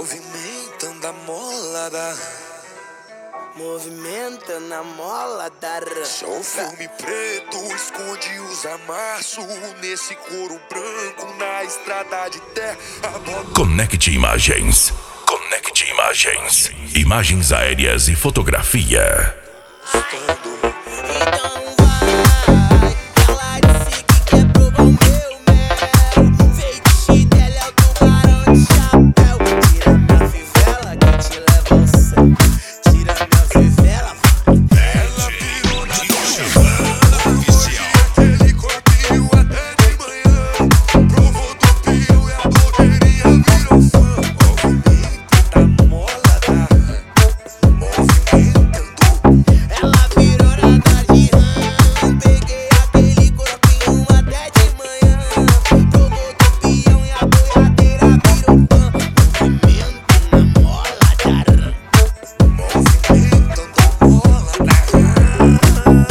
Movimentando a molada, movimentando a molada. sou um filme preto, esconde os amassos nesse couro branco na estrada de terra. Conecte Imagens. Conecte Imagens. Imagens aéreas e fotografia. Então vai, ela disse que quer provar o meu mel. Feitiço dela é o tubarão de chapéu. Tira minha fivela que te leva ao céu. Tira minha fivela. Ela virou na Dijavan oficial. Aquele corpinho até de manhã. Provou do pio e a blogueirinha virou fã. Movimento da molada, movimentando. Ela virou na Dijavan. Peguei aquele corpinho até de manhã. Provou do pião e a boiadeira virou fã. Movimento na molada. Movimentando a molada.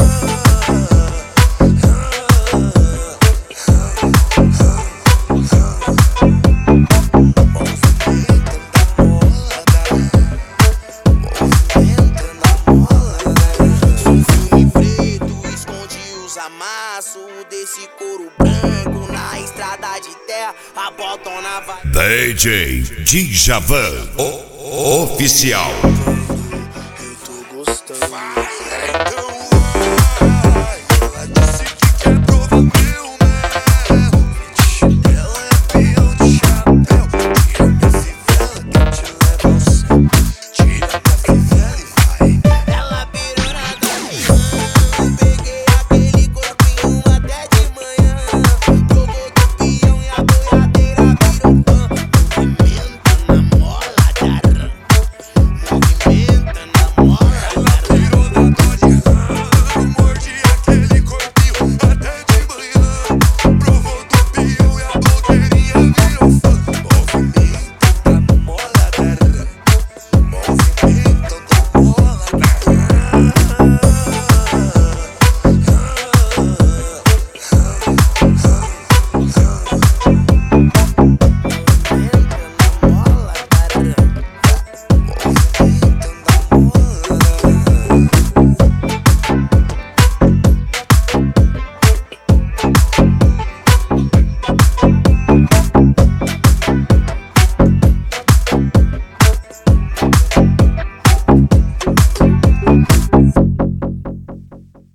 Filme preto esconde os amassos desse couro branco na estrada de terra. A botona vai. DJ Dijavan oficial.